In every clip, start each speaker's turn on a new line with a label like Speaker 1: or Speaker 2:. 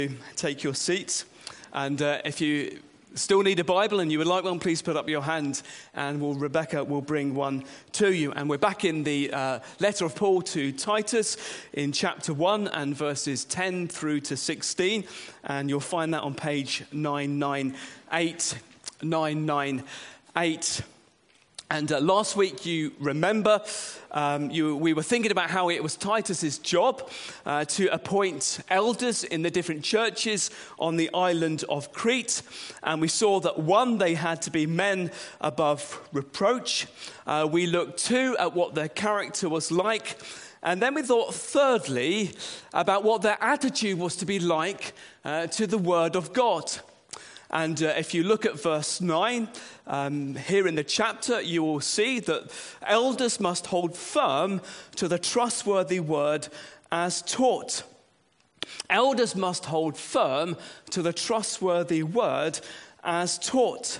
Speaker 1: Take your seats, and if you still need a Bible and you would like one, please put up your hand and Rebecca will bring one to you. And we're back in the letter of Paul to Titus in chapter 1 and verses 10 through to 16, and you'll find that on page 998. And last week, you remember, we were thinking about how it was Titus's job to appoint elders in the different churches on the island of Crete. And we saw that one, they had to be men above reproach. We looked two, at what their character was like. And then we thought, thirdly, about what their attitude was to be like to the Word of God. And if you look at verse 9, here in the chapter, you will see that elders must hold firm to the trustworthy word as taught. Elders must hold firm to the trustworthy word as taught.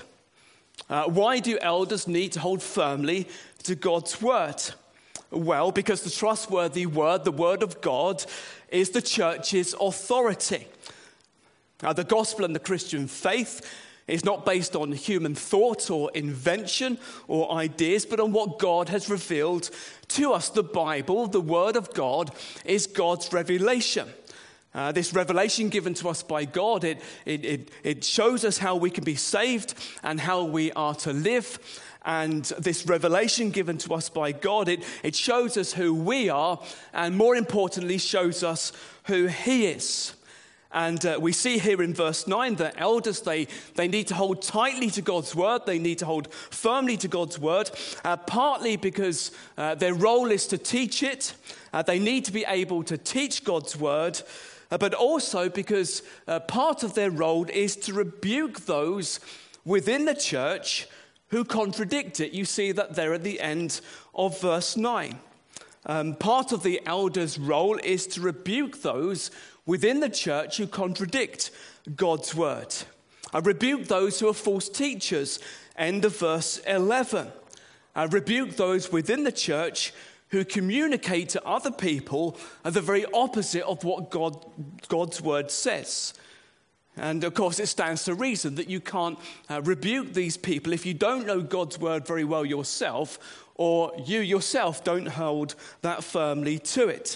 Speaker 1: Why do elders need to hold firmly to God's word? Well, because the trustworthy word, the word of God, is the church's authority. The gospel and the Christian faith is not based on human thought or invention or ideas, but on what God has revealed to us. The Bible, the Word of God, is God's revelation. This revelation given to us by God, it shows us how we can be saved and how we are to live. And this revelation given to us by God, it shows us who we are, and more importantly, shows us who He is. And we see here in verse 9 that elders, they need to hold tightly to God's word. They need to hold firmly to God's word, partly because their role is to teach it. They need to be able to teach God's word, but also because part of their role is to rebuke those within the church who contradict it. You see that there at the end of verse 9. Part of the elder's role is to rebuke those within the church who contradict God's word. Rebuke those who are false teachers. End of verse 11. Rebuke those within the church who communicate to other people the very opposite of what God's word says. And of course, it stands to reason that you can't rebuke these people if you don't know God's word very well yourself, or you yourself don't hold that firmly to it.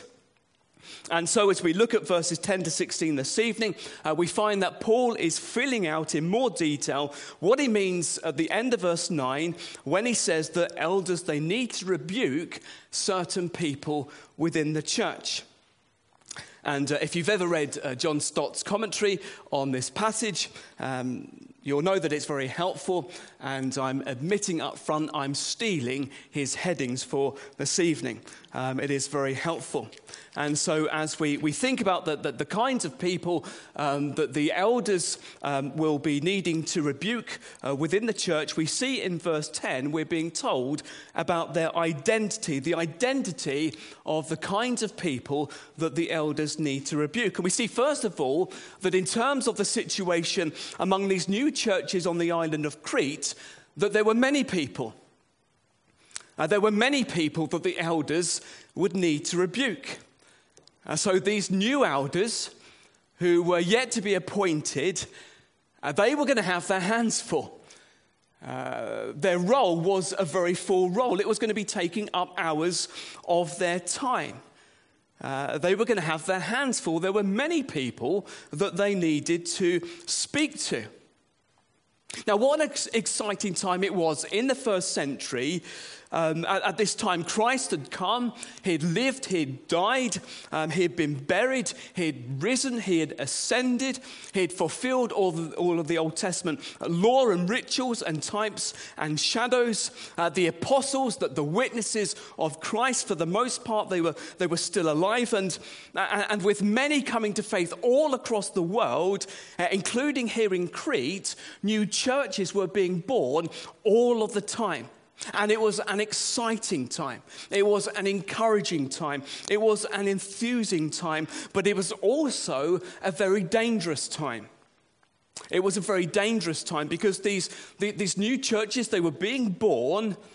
Speaker 1: And so as we look at verses 10 to 16 this evening, we find that Paul is filling out in more detail what he means at the end of verse 9 when he says that elders, they need to rebuke certain people within the church. And if you've ever read John Stott's commentary on this passage, you'll know that it's very helpful, and I'm admitting up front I'm stealing his headings for this evening. It is very helpful. And so as we think about the kinds of people that the elders will be needing to rebuke within the church, we see in verse 10 we're being told about their identity, the identity of the kinds of people that the elders need to rebuke. And we see first of all that in terms of the situation among these new churches on the island of Crete, that there were many people. There were many people that the elders would need to rebuke. So these new elders who were yet to be appointed, they were going to have their hands full. Their role was a very full role. It was going to be taking up hours of their time. They were going to have their hands full. There were many people that they needed to speak to. Now, what an exciting time it was in the first century. At this time, Christ had come, he'd lived, he'd died, he'd been buried, he'd risen, he had ascended, he'd fulfilled all of the Old Testament law and rituals and types and shadows. The apostles, the witnesses of Christ, for the most part, they were still alive, and with many coming to faith all across the world, including here in Crete, new churches were being born all of the time. And it was an exciting time. It was an encouraging time. It was an enthusing time. But it was also a very dangerous time. It was a very dangerous time because these new churches, they were being born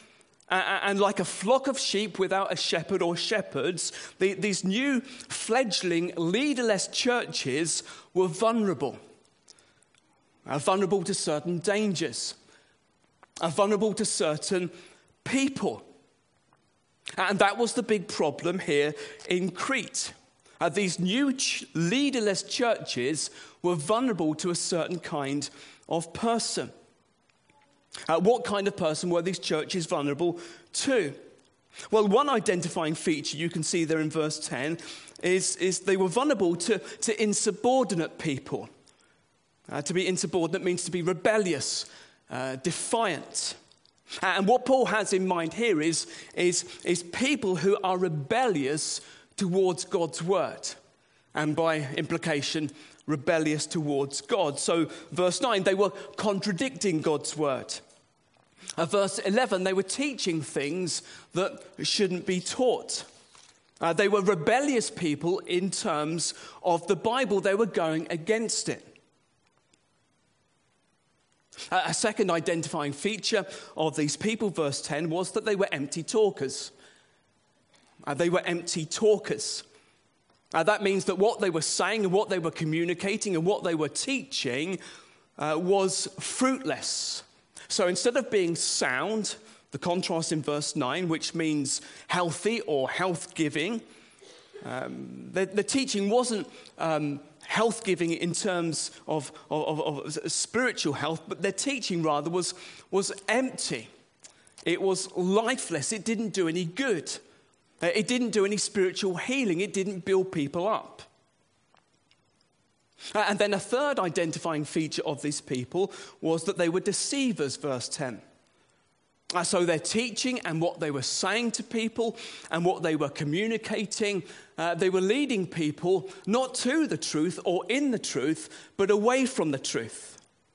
Speaker 1: And like a flock of sheep without a shepherd or shepherds, these new fledgling leaderless churches were vulnerable. Vulnerable to certain dangers. Vulnerable to certain people. And that was the big problem here in Crete. These new leaderless churches were vulnerable to a certain kind of person. What kind of person were these churches vulnerable to? Well, one identifying feature you can see there in verse 10 is they were vulnerable to insubordinate people. To be insubordinate means to be rebellious, defiant. And what Paul has in mind here is people who are rebellious towards God's word. And by implication, rebellious towards God. So verse 9, they were contradicting God's word. Verse 11, they were teaching things that shouldn't be taught. They were rebellious people in terms of the Bible. They were going against it. A second identifying feature of these people, verse 10, was that they were empty talkers. They were empty talkers. That means that what they were saying and what they were communicating and what they were teaching was fruitless. So instead of being sound, the contrast in verse 9, which means healthy or health-giving, the teaching wasn't health-giving in terms of spiritual health, but their teaching rather was empty. It was lifeless. It didn't do any good. It didn't do any spiritual healing. It didn't build people up. And then a third identifying feature of these people was that they were deceivers, verse 10. So their teaching and what they were saying to people and what they were communicating, they were leading people not to the truth or in the truth, but away from the truth.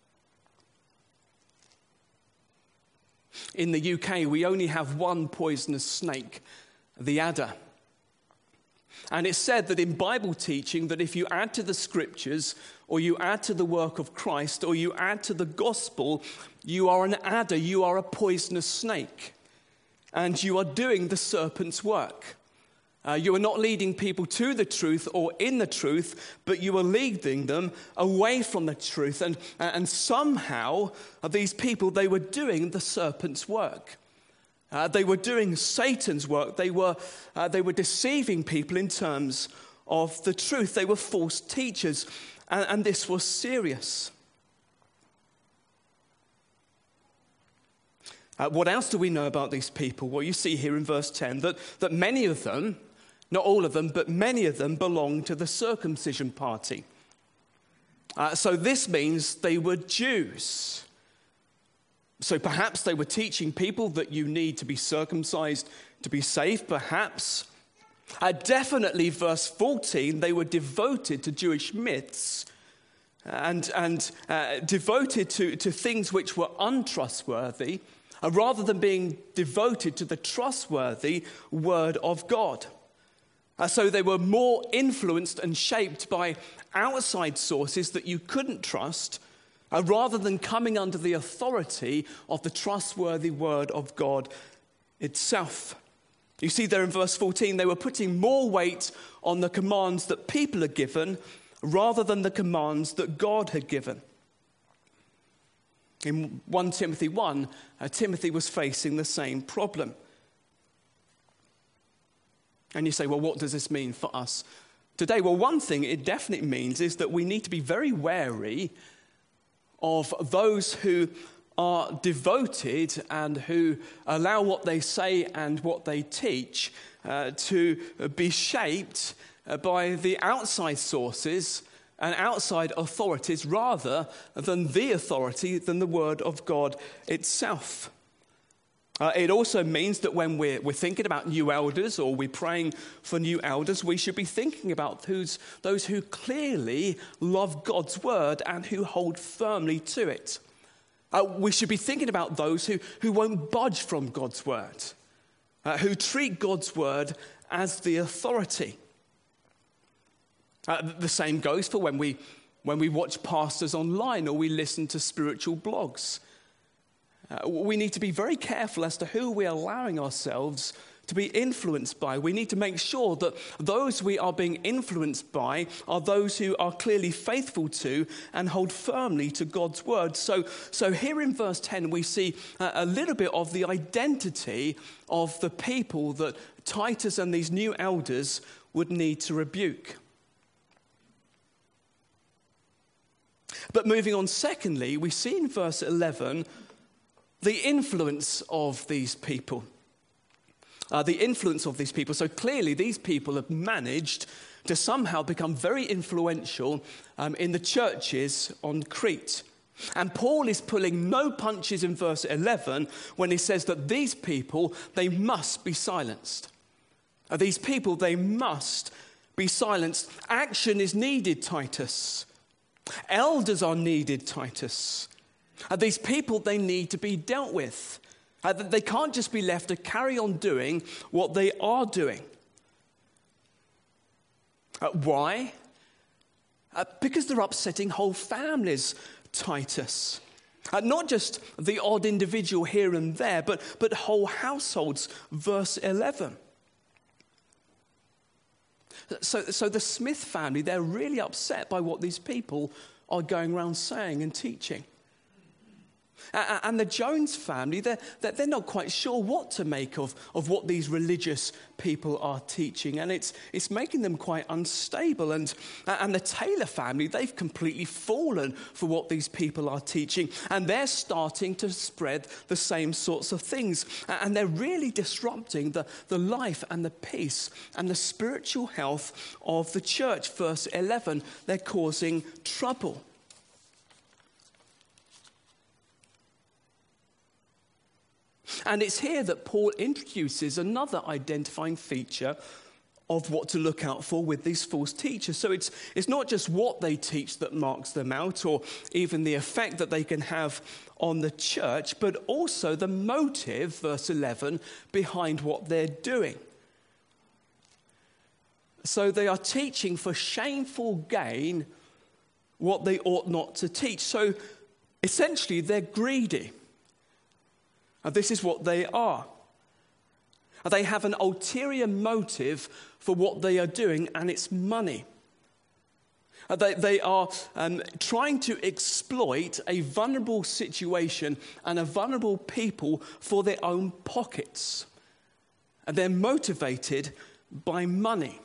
Speaker 1: In the UK, we only have one poisonous snake, the adder. And it's said that in Bible teaching that if you add to the scriptures or you add to the work of Christ or you add to the gospel, you are an adder, you are a poisonous snake. And you are doing the serpent's work. You are not leading people to the truth or in the truth, but you are leading them away from the truth. And somehow these people, they were doing the serpent's work. They were doing Satan's work. They were deceiving people in terms of the truth. They were false teachers, and this was serious. What else do we know about these people? Well, you see here in verse 10 that many of them, not all of them, but many of them belonged to the circumcision party. So this means they were Jews. So perhaps they were teaching people that you need to be circumcised to be saved, perhaps. Definitely, verse 14, they were devoted to Jewish myths and devoted to things which were untrustworthy, rather than being devoted to the trustworthy word of God. So they were more influenced and shaped by outside sources that you couldn't trust, rather than coming under the authority of the trustworthy word of God itself. You see there in verse 14, they were putting more weight on the commands that people had given rather than the commands that God had given. In 1 Timothy 1, Timothy was facing the same problem. And you say, well, what does this mean for us today? Well, one thing it definitely means is that we need to be very wary of those who are devoted and who allow what they say and what they teach to be shaped by the outside sources and outside authorities rather than the authority, than the word of God itself. It also means that when we're thinking about new elders or we're praying for new elders, we should be thinking about those who clearly love God's word and who hold firmly to it. We should be thinking about those who won't budge from God's word, who treat God's word as the authority. The same goes for when we watch pastors online or we listen to spiritual blogs. We need to be very careful as to who we're allowing ourselves to be influenced by. We need to make sure that those we are being influenced by are those who are clearly faithful to and hold firmly to God's word. So here in verse 10, we see a little bit of the identity of the people that Titus and these new elders would need to rebuke. But moving on, secondly, we see in verse 11 the influence of these people. So clearly these people have managed to somehow become very influential in the churches on Crete. And Paul is pulling no punches in verse 11 when he says that these people, they must be silenced. These people, they must be silenced. Action is needed, Titus. Elders are needed, Titus. These people, they need to be dealt with. They can't just be left to carry on doing what they are doing. Why? Because they're upsetting whole families, Titus. Not just the odd individual here and there, but whole households, verse 11. So the Smith family, they're really upset by what these people are going around saying and teaching. And the Jones family, they're not quite sure what to make of what these religious people are teaching. And it's making them quite unstable. And the Taylor family, they've completely fallen for what these people are teaching. And they're starting to spread the same sorts of things. And they're really disrupting the life and the peace and the spiritual health of the church. Verse 11, they're causing trouble. And it's here that Paul introduces another identifying feature of what to look out for with these false teachers. So it's not just what they teach that marks them out, or even the effect that they can have on the church, but also the motive, verse 11, behind what they're doing. So they are teaching for shameful gain what they ought not to teach. So essentially, they're greedy. And this is what they are. They have an ulterior motive for what they are doing, and it's money. They are trying to exploit a vulnerable situation and a vulnerable people for their own pockets. And they're motivated by money.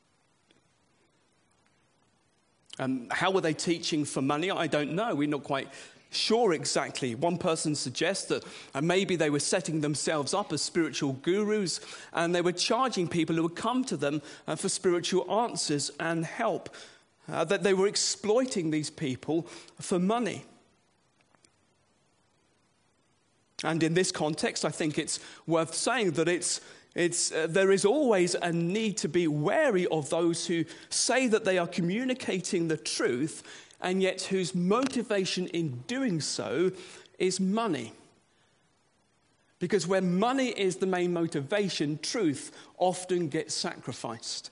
Speaker 1: How are they teaching for money? I don't know. We're not quite sure exactly. One person suggests that maybe they were setting themselves up as spiritual gurus, and they were charging people who would come to them for spiritual answers and help. That they were exploiting these people for money. And in this context, I think it's worth saying that there is always a need to be wary of those who say that they are communicating the truth, and yet whose motivation in doing so is money. Because when money is the main motivation, truth often gets sacrificed.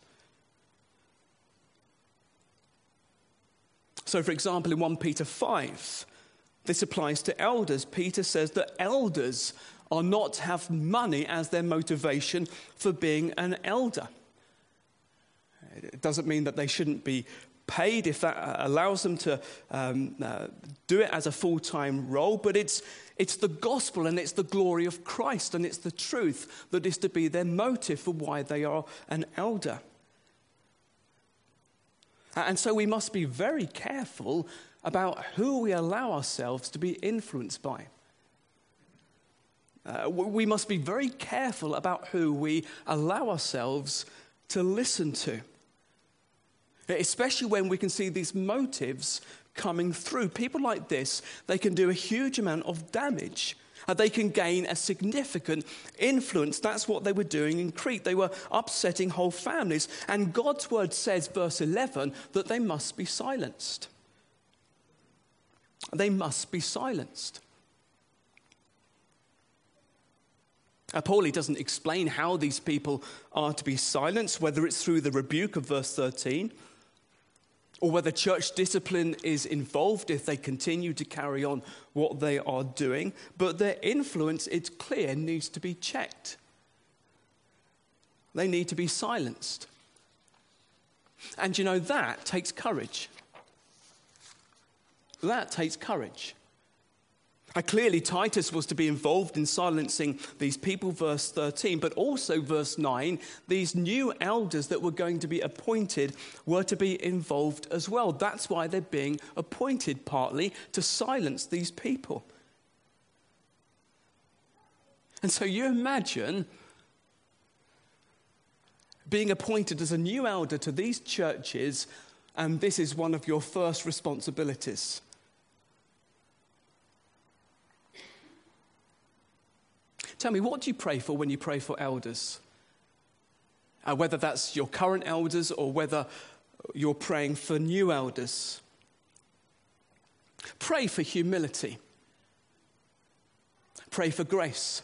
Speaker 1: So, for example, in 1 Peter 5, this applies to elders. Peter says that elders are not to have money as their motivation for being an elder. It doesn't mean that they shouldn't be paid if that allows them to do it as a full-time role, but it's the gospel and it's the glory of Christ and it's the truth that is to be their motive for why they are an elder. And so we must be very careful about who we allow ourselves to be influenced by. We must be very careful about who we allow ourselves to listen to. Especially when we can see these motives coming through. People like this, they can do a huge amount of damage. They can gain a significant influence. That's what they were doing in Crete. They were upsetting whole families. And God's word says, verse 11, that they must be silenced. They must be silenced. Paul doesn't explain how these people are to be silenced, whether it's through the rebuke of verse 13, or whether church discipline is involved if they continue to carry on what they are doing. But their influence, it's clear, needs to be checked. They need to be silenced. And that takes courage. That takes courage. Clearly, Titus was to be involved in silencing these people, verse 13, but also verse 9, these new elders that were going to be appointed were to be involved as well. That's why they're being appointed, partly to silence these people. And so you imagine being appointed as a new elder to these churches, and this is one of your first responsibilities. Tell me, what do you pray for when you pray for elders? Whether that's your current elders or whether you're praying for new elders. Pray for humility. Pray for grace.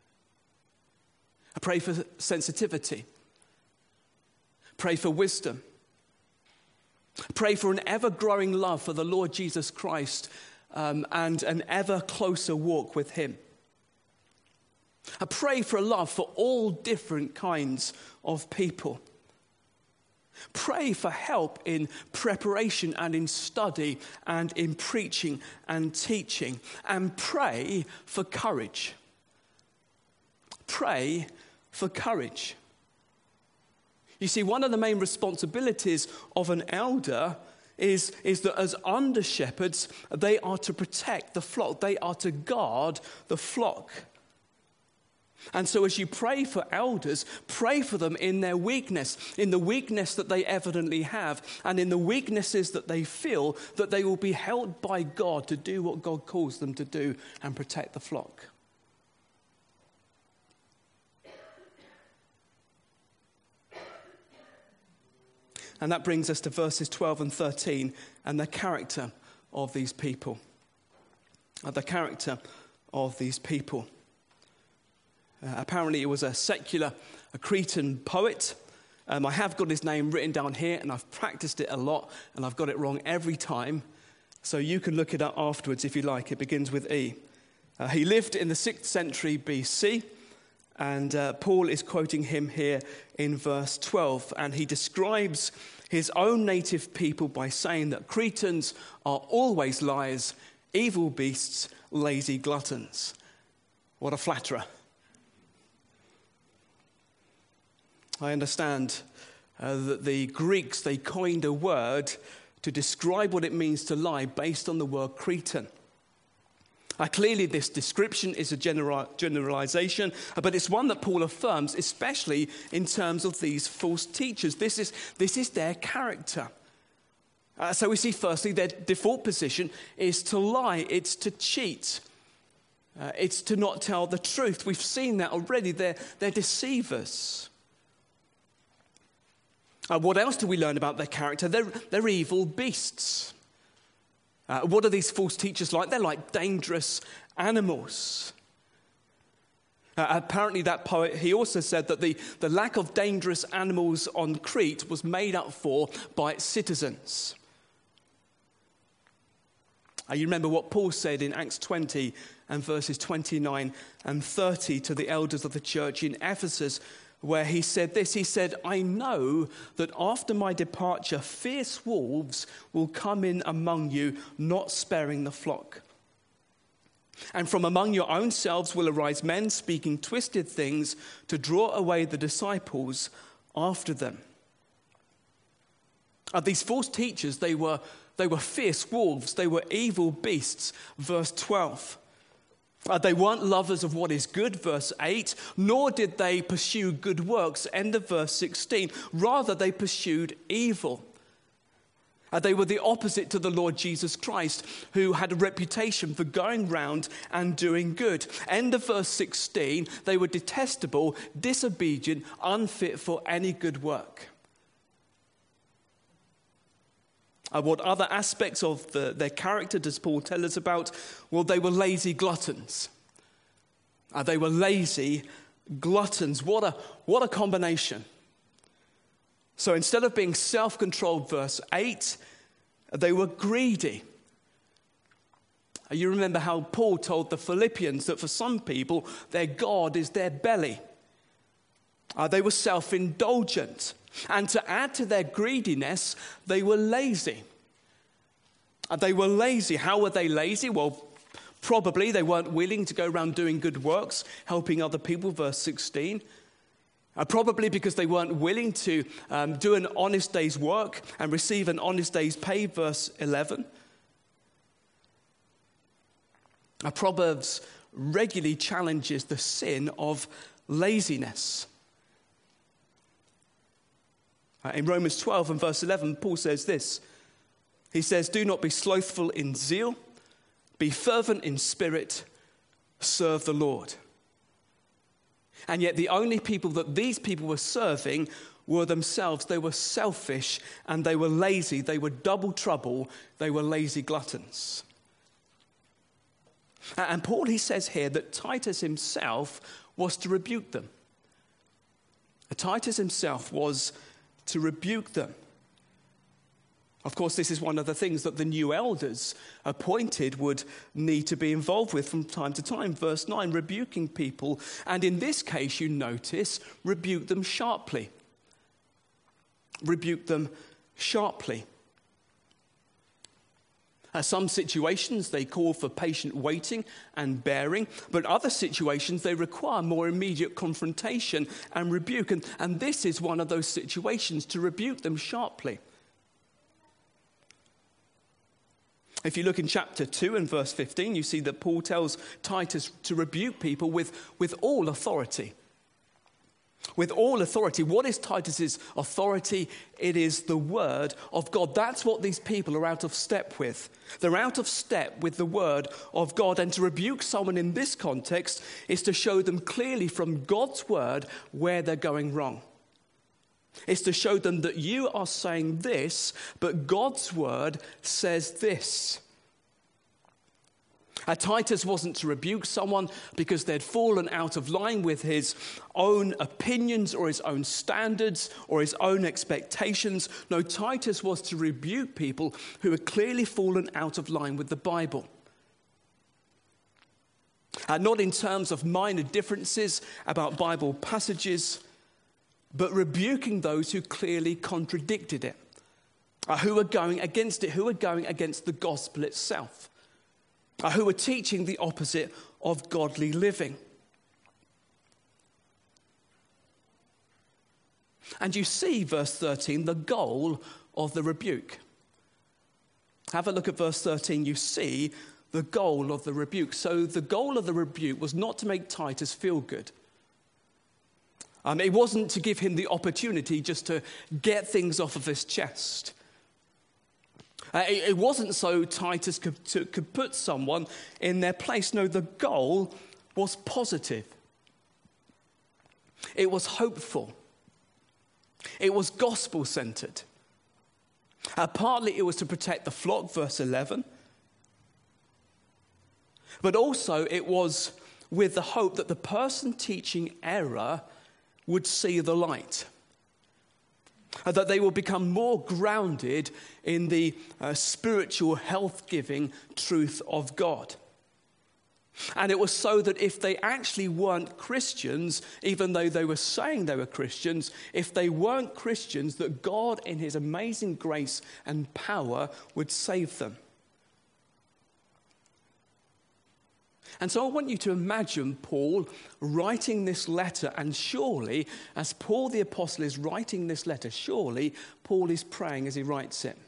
Speaker 1: Pray for sensitivity. Pray for wisdom. Pray for an ever-growing love for the Lord Jesus Christ and an ever closer walk with him. I pray for a love for all different kinds of people. Pray for help in preparation and in study and in preaching and teaching. And pray for courage. Pray for courage. You see, one of the main responsibilities of an elder is that as under shepherds, they are to protect the flock. They are to guard the flock. And so as you pray for elders, pray for them in their weakness, in the weakness that they evidently have, and in the weaknesses that they feel, that they will be helped by God to do what God calls them to do and protect the flock. And that brings us to verses 12 and 13 and the character of these people. The character of these people. Apparently it was a Cretan poet. I have got his name written down here, and I've practiced it a lot, and I've got it wrong every time. So you can look it up afterwards if you like. It begins with E. He lived in the 6th century BC, and Paul is quoting him here in verse 12. And he describes his own native people by saying that Cretans are always liars, evil beasts, lazy gluttons. What a flatterer. I understand that the Greeks, they coined a word to describe what it means to lie based on the word Cretan. Clearly, this description is a generalization, but it's one that Paul affirms, especially in terms of these false teachers. This is their character. So we see, firstly, their default position is to lie. It's to cheat. It's to not tell the truth. We've seen that already. They're deceivers. What else do we learn about their character? They're evil beasts. What are these false teachers like? They're like dangerous animals. Apparently that poet, he also said that the lack of dangerous animals on Crete was made up for by its citizens. You remember what Paul said in Acts 20 and verses 29 and 30 to the elders of the church in Ephesus, where he said this. He said, I know that after my departure, fierce wolves will come in among you, not sparing the flock. And from among your own selves will arise men speaking twisted things to draw away the disciples after them. These false teachers, they were fierce wolves. They were evil beasts. Verse 12. They weren't lovers of what is good, verse 8, nor did they pursue good works, end of verse 16. Rather, they pursued evil. They were the opposite to the Lord Jesus Christ, who had a reputation for going round and doing good. End of verse 16, they were detestable, disobedient, unfit for any good work. What other aspects of their character does Paul tell us about? Well, they were lazy gluttons. They were lazy gluttons. What a combination. So instead of being self-controlled, verse 8, They were greedy. You remember how Paul told the Philippians that for some people, their God is their belly. They were self-indulgent. And to add to their greediness, they were lazy. They were lazy. How were they lazy? Well, probably they weren't willing to go around doing good works, helping other people, verse 16. Probably because they weren't willing to do an honest day's work and receive an honest day's pay, verse 11. Proverbs regularly challenges the sin of laziness. In Romans 12 and verse 11, Paul says this. He says, "Do not be slothful in zeal, be fervent in spirit, serve the Lord." And yet the only people that these people were serving were themselves. They were selfish and they were lazy. They were double trouble. They were lazy gluttons. And Paul, he says here that Titus himself was to rebuke them. Titus himself was to rebuke them. Of course, this is one of the things that the new elders appointed would need to be involved with from time to time. Verse 9, rebuking people. And in this case, you notice, rebuke them sharply. Rebuke them sharply. Some situations, they call for patient waiting and bearing, but other situations, they require more immediate confrontation and rebuke. And this is one of those situations, to rebuke them sharply. If you look in chapter 2 and verse 15, you see that Paul tells Titus to rebuke people with all authority. With all authority. What is Titus's authority? It is the word of God. That's what these people are out of step with. They're out of step with the word of God. And to rebuke someone in this context is to show them clearly from God's word where they're going wrong. It's to show them that you are saying this, but God's word says this. Titus wasn't to rebuke someone because they'd fallen out of line with his own opinions or his own standards or his own expectations. No, Titus was to rebuke people who had clearly fallen out of line with the Bible. Not in terms of minor differences about Bible passages, but rebuking those who clearly contradicted it, who were going against it, who were going against the gospel itself. Who were teaching the opposite of godly living. And you see, verse 13, the goal of the rebuke. Have a look at verse 13. You see the goal of the rebuke. So the goal of the rebuke was not to make Titus feel good. It wasn't to give him the opportunity just to get things off of his chest. It wasn't so Titus could put someone in their place. No, the goal was positive. It was hopeful. It was gospel-centered. Partly it was to protect the flock, verse 11. But also it was with the hope that the person teaching error would see the light. That they will become more grounded in the spiritual health-giving truth of God. And it was so that if they actually weren't Christians, even though they were saying they were Christians, if they weren't Christians, that God in his amazing grace and power would save them. And so I want you to imagine Paul writing this letter, and surely, as Paul the Apostle is writing this letter, surely Paul is praying as he writes it.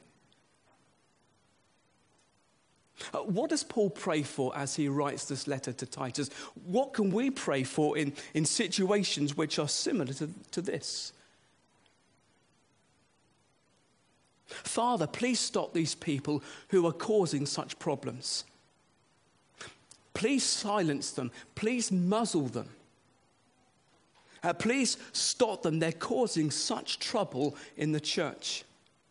Speaker 1: What does Paul pray for as he writes this letter to Titus? What can we pray for in situations which are similar to this? Father, please stop these people who are causing such problems. Please silence them. Please muzzle them. Please stop them. They're causing such trouble in the church.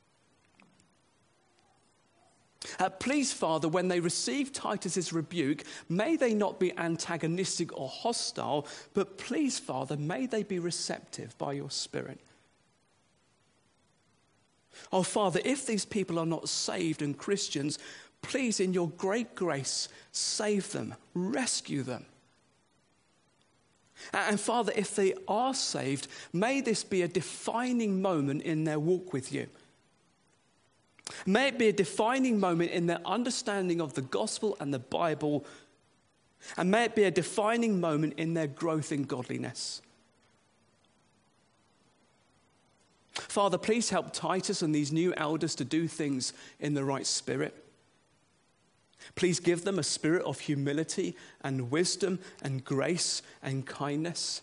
Speaker 1: Please, Father, when they receive Titus's rebuke, may they not be antagonistic or hostile, but please, Father, may they be receptive by your Spirit. Oh, Father, if these people are not saved and Christians, please, in your great grace, save them, rescue them. And Father, if they are saved, may this be a defining moment in their walk with you. May it be a defining moment in their understanding of the gospel and the Bible, and may it be a defining moment in their growth in godliness. Father, please help Titus and these new elders to do things in the right spirit. Please give them a spirit of humility and wisdom and grace and kindness.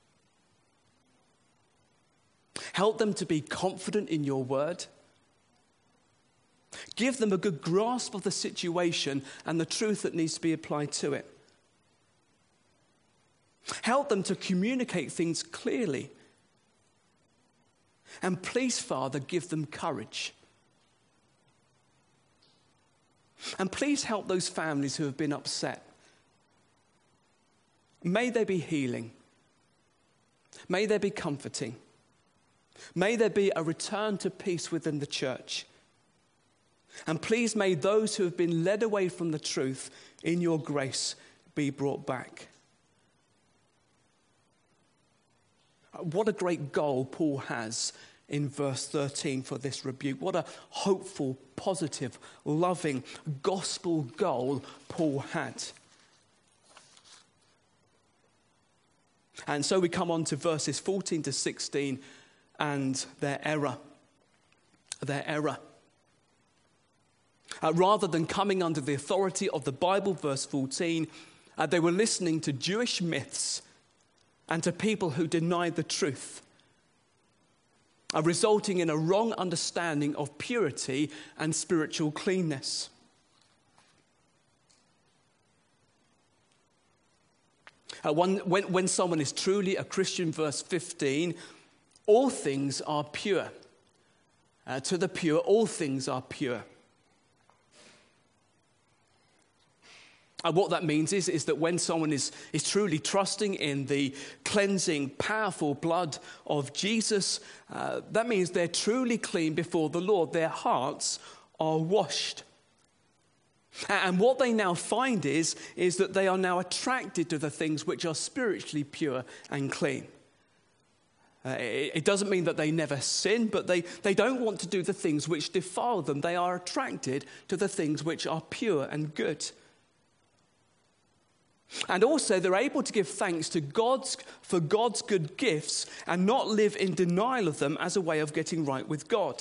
Speaker 1: Help them to be confident in your word. Give them a good grasp of the situation and the truth that needs to be applied to it. Help them to communicate things clearly. And please, Father, give them courage. And please help those families who have been upset. May there be healing. May there be comforting. May there be a return to peace within the church. And please may those who have been led away from the truth in your grace be brought back. What a great goal Paul has in verse 13 for this rebuke. What a hopeful, positive, loving, gospel goal Paul had. And so we come on to verses 14 to 16 and their error. Their error. Rather than coming under the authority of the Bible, verse 14, they were listening to Jewish myths and to people who denied the truth, resulting in a wrong understanding of purity and spiritual cleanness. When someone is truly a Christian, verse 15, all things are pure. To the pure, all things are pure. What that means is that when someone is truly trusting in the cleansing, powerful blood of Jesus, that means they're truly clean before the Lord. Their hearts are washed. And what they now find is that they are now attracted to the things which are spiritually pure and clean. It doesn't mean that they never sin, but they don't want to do the things which defile them. They are attracted to the things which are pure and good. And also, they're able to give thanks to for God's good gifts and not live in denial of them as a way of getting right with God.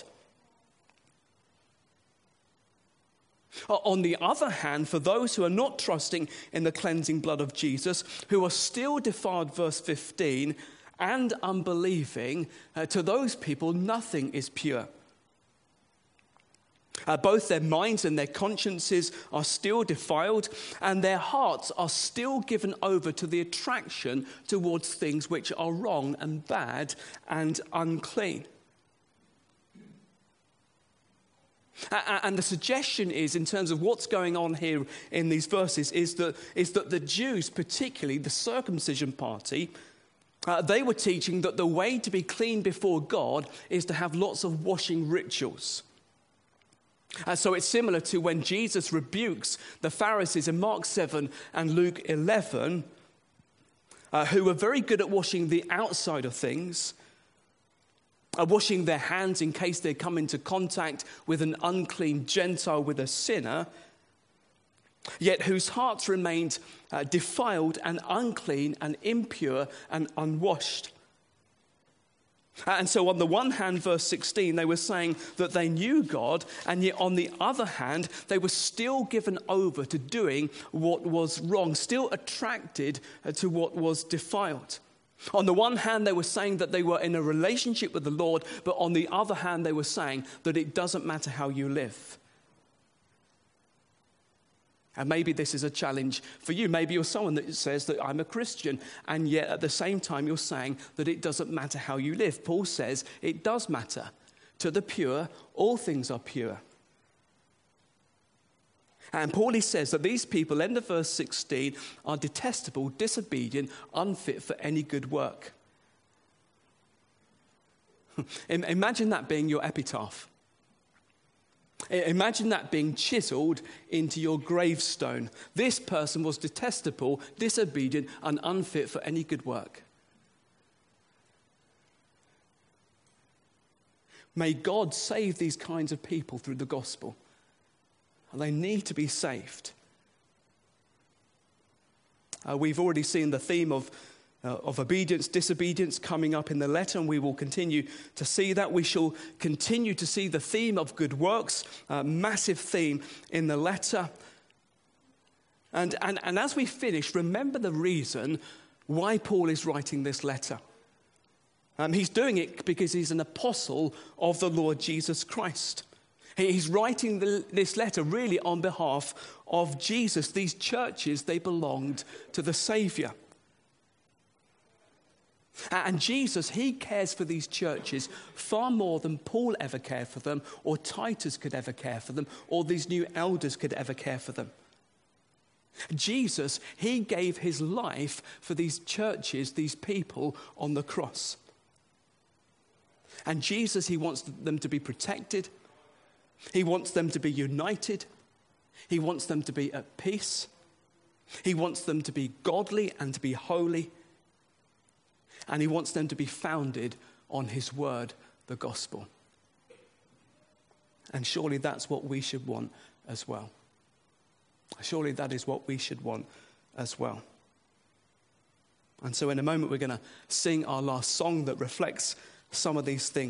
Speaker 1: On the other hand, for those who are not trusting in the cleansing blood of Jesus, who are still defiled, verse 15, and unbelieving, to those people, nothing is pure. Both their minds and their consciences are still defiled, and their hearts are still given over to the attraction towards things which are wrong and bad and unclean. And the suggestion is, in terms of what's going on here in these verses, is that the Jews, particularly the circumcision party, they were teaching that the way to be clean before God is to have lots of washing rituals. So it's similar to when Jesus rebukes the Pharisees in Mark 7 and Luke 11, who were very good at washing the outside of things, washing their hands in case they come into contact with an unclean Gentile, with a sinner, yet whose hearts remained defiled and unclean and impure and unwashed. And so on the one hand, verse 16, they were saying that they knew God, and yet on the other hand, they were still given over to doing what was wrong, still attracted to what was defiled. On the one hand, they were saying that they were in a relationship with the Lord, but on the other hand, they were saying that it doesn't matter how you live. And maybe this is a challenge for you. Maybe you're someone that says that I'm a Christian, and yet at the same time you're saying that it doesn't matter how you live. Paul says it does matter. To the pure, all things are pure. And Paul says that these people, end of verse 16, are detestable, disobedient, unfit for any good work. Imagine that being your epitaph. Imagine that being chiseled into your gravestone. This person was detestable, disobedient, and unfit for any good work. May God save these kinds of people through the gospel. And they need to be saved. We've already seen the theme of obedience, disobedience coming up in the letter, and we will continue to see that. We shall continue to see the theme of good works, massive theme in the letter. And as we finish, remember the reason why Paul is writing this letter. He's doing it because he's an apostle of the Lord Jesus Christ. He's writing this letter really on behalf of Jesus. These churches, they belonged to the Saviour. And Jesus, he cares for these churches far more than Paul ever cared for them, or Titus could ever care for them, or these new elders could ever care for them. Jesus, he gave his life for these churches, these people on the cross. And Jesus, he wants them to be protected. He wants them to be united. He wants them to be at peace. He wants them to be godly and to be holy. And he wants them to be founded on his word, the gospel. And surely that's what we should want as well. Surely that is what we should want as well. And so in a moment we're going to sing our last song that reflects some of these things.